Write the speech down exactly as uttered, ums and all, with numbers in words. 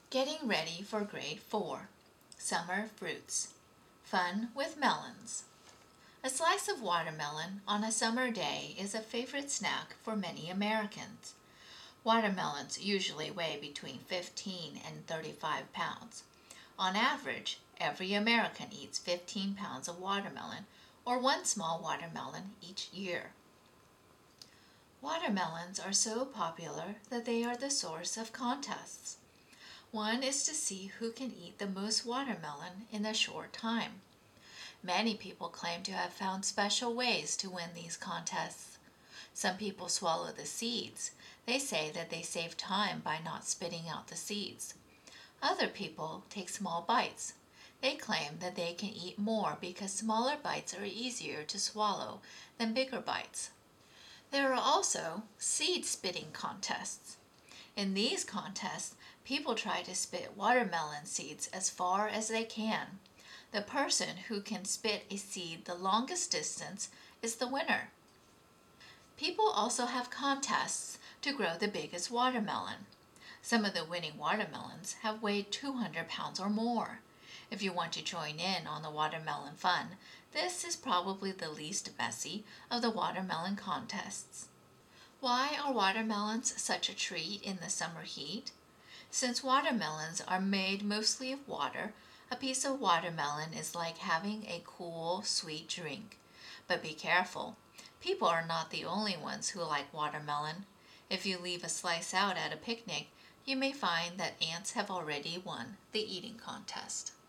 Getting ready for grade four. Summer fruits. Fun with melons. A slice of watermelon on a summer day is a favorite snack for many Americans. Watermelons usually weigh between fifteen and thirty-five pounds. On average, every American eats fifteen pounds of watermelon or one small watermelon each year. Watermelons are so popular that they are the source of contests. One is to see who can eat the most watermelon in a short time. Many people claim to have found special ways to win these contests. Some people swallow the seeds. They say that they save time by not spitting out the seeds. Other people take small bites. They claim that they can eat more because smaller bites are easier to swallow than bigger bites. There are also seed spitting contests. In these contests, people try to spit watermelon seeds as far as they can. The person who can spit a seed the longest distance is the winner. People also have contests to grow the biggest watermelon. Some of the winning watermelons have weighed two hundred pounds or more. If you want to join in on the watermelon fun, this is probably the least messy of the watermelon contests. Why are watermelons such a treat in the summer heat? Since watermelons are made mostly of water, a piece of watermelon is like having a cool, sweet drink. But be careful. People are not the only ones who like watermelon. If you leave a slice out at a picnic, you may find that ants have already won the eating contest.